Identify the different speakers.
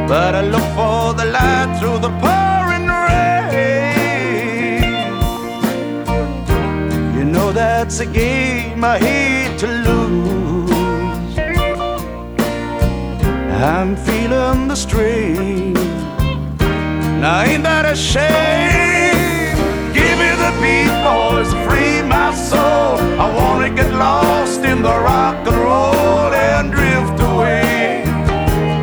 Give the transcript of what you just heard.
Speaker 1: but I look for the light through the pouring rain. You know that's a game I hate to lose. I'm feeling the strain. Now ain't that a shame? Give me the beat, boys.